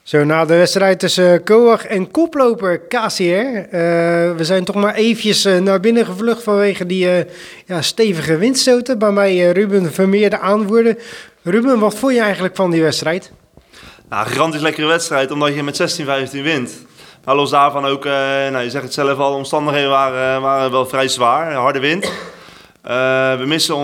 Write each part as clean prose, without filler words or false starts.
Zo, na de wedstrijd tussen Coag en koploper KCR. We zijn toch maar eventjes naar binnen gevlucht vanwege die stevige windstoten. Bij mij Ruben Vermeer, de aanvoerder. Ruben, wat vond je eigenlijk van die wedstrijd? Nou, een gigantisch lekkere wedstrijd, omdat je met 16-15 wint. Maar los daarvan ook, je zegt het zelf al, de omstandigheden waren wel vrij zwaar. Harde wind. We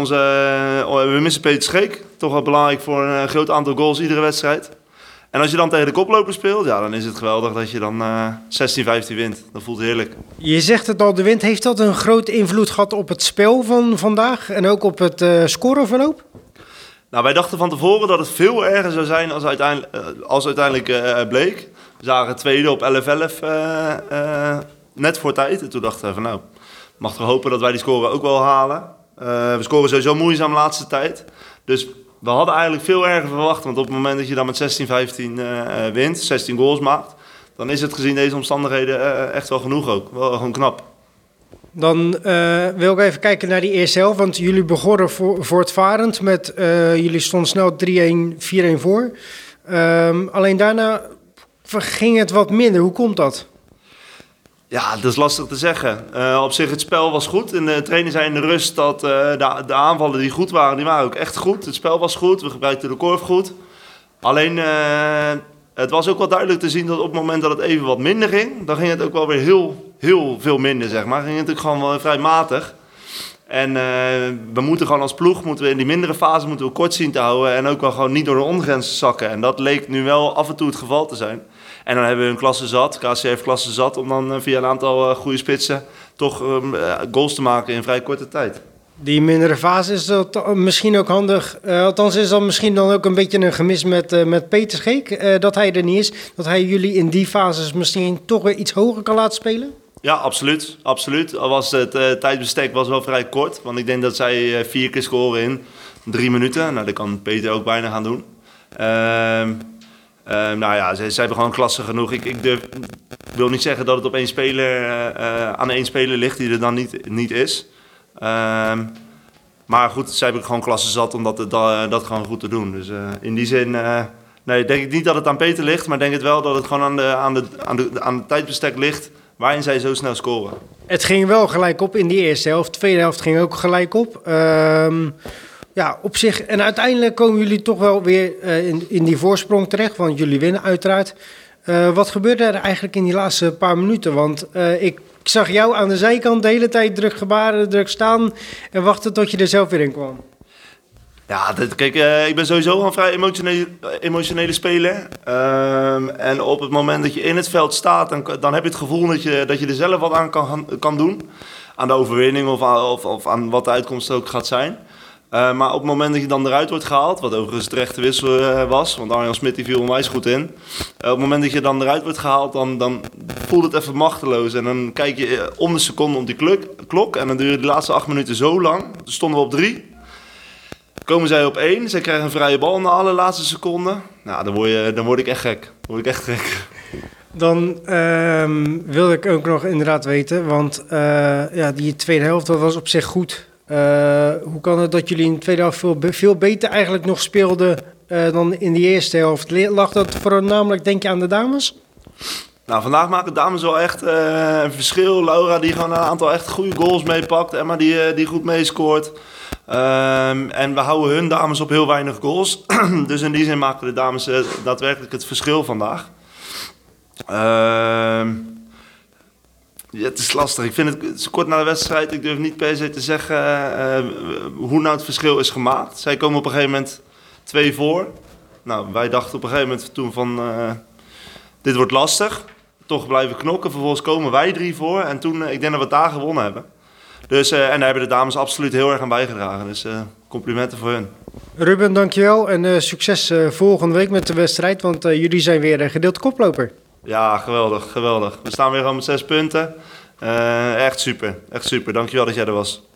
missen Peter Scheek. Toch wel belangrijk voor een groot aantal goals iedere wedstrijd. En als je dan tegen de koploper speelt, ja, dan is het geweldig dat je dan 16-15 wint. Dat voelt heerlijk. Je zegt het al, de wind. Heeft dat een grote invloed gehad op het spel van vandaag en ook op het scoreverloop? Nou, wij dachten van tevoren dat het veel erger zou zijn als uiteindelijk bleek. We zagen tweede op 11-11 net voor tijd. En toen dachten we van nou, mag toch hopen dat wij die score ook wel halen. We scoren sowieso moeizaam de laatste tijd. Dus we hadden eigenlijk veel erger verwacht. Want op het moment dat je dan met 16-15 wint, 16 goals maakt, dan is het gezien deze omstandigheden echt wel genoeg ook. Wel gewoon knap. Dan wil ik even kijken naar die eerste helft. Want jullie begonnen voortvarend met... jullie stonden snel 3-1, 4-1 voor. Alleen daarna ging het wat minder. Hoe komt dat? Ja, dat is lastig te zeggen. Op zich, het spel was goed. En de trainer zei in de rust dat de aanvallen die goed waren, die waren ook echt goed. Het spel was goed, we gebruikten de korf goed. Alleen, het was ook wel duidelijk te zien dat op het moment dat het even wat minder ging, dan ging het ook wel weer heel veel minder, zeg maar. Ging het ook gewoon wel vrij matig. En we moeten gewoon als ploeg, in die mindere fase moeten we kort zien te houden en ook wel gewoon niet door de ondergrens zakken. En dat leek nu wel af en toe het geval te zijn. En dan hebben we een klasse zat, KC heeft klasse zat, om dan via een aantal goede spitsen toch goals te maken in vrij korte tijd. Die mindere fase, is dat misschien ook handig. Althans is dat misschien dan ook een beetje een gemis met Peter Scheek. Dat hij er niet is. Dat hij jullie in die fases misschien toch weer iets hoger kan laten spelen? Ja, absoluut. Al was het tijdbestek was wel vrij kort. Want ik denk dat zij 4 keer scoren in 3 minuten. Nou, dat kan Peter ook bijna gaan doen. Ze hebben gewoon klasse genoeg. Ik wil niet zeggen dat het op één speler, aan één speler ligt die er dan niet is. Maar goed, zij hebben gewoon klasse zat om dat gewoon goed te doen. Dus in die zin denk ik niet dat het aan Peter ligt, maar denk het wel dat het gewoon aan het tijdbestek ligt waarin zij zo snel scoren. Het ging wel gelijk op in die eerste helft. De tweede helft ging ook gelijk op. Op zich. En uiteindelijk komen jullie toch wel weer in die voorsprong terecht, want jullie winnen uiteraard. Wat gebeurde er eigenlijk in die laatste paar minuten? Want ik zag jou aan de zijkant de hele tijd druk gebaren, druk staan en wachten tot je er zelf weer in kwam. Ja, kijk, ik ben sowieso een vrij emotionele speler. En op het moment dat je in het veld staat, dan heb je het gevoel dat je er zelf wat aan kan doen. Aan de overwinning of aan wat de uitkomst ook gaat zijn. Maar op het moment dat je dan eruit wordt gehaald, wat overigens terecht de wissel was, want Arjan Smit viel onwijs goed in. Op het moment dat je dan eruit wordt gehaald, dan voelt het even machteloos. En dan kijk je om de seconde op die klok en dan duurde de laatste 8 minuten zo lang. Toen stonden we op 3. Komen zij op 1, zij krijgen een vrije bal in de allerlaatste seconde. Nou, dan word ik echt gek. Dan wilde ik ook nog inderdaad weten, want die tweede helft dat was op zich goed. Hoe kan het dat jullie in de tweede helft veel beter eigenlijk nog speelden dan in die eerste helft? Lag dat voornamelijk, denk je, aan de dames? Nou, vandaag maken de dames wel echt een verschil. Laura die gewoon een aantal echt goede goals meepakt. Emma die goed meescoort. En we houden hun dames op heel weinig goals. Dus in die zin maken de dames daadwerkelijk het verschil vandaag. Het is lastig. Ik vind het kort na de wedstrijd. Ik durf niet per se te zeggen hoe nou het verschil is gemaakt. Zij komen op een gegeven moment 2 voor. Nou, wij dachten op een gegeven moment toen van dit wordt lastig. Toch blijven knokken. Vervolgens komen wij 3 voor. En toen, ik denk dat we het daar gewonnen hebben. Dus, en daar hebben de dames absoluut heel erg aan bijgedragen. Dus complimenten voor hun. Ruben, dankjewel. En succes volgende week met de wedstrijd. Want jullie zijn weer gedeeld koploper. Ja, geweldig. We staan weer gewoon met 6 punten. Echt super. Dankjewel dat jij er was.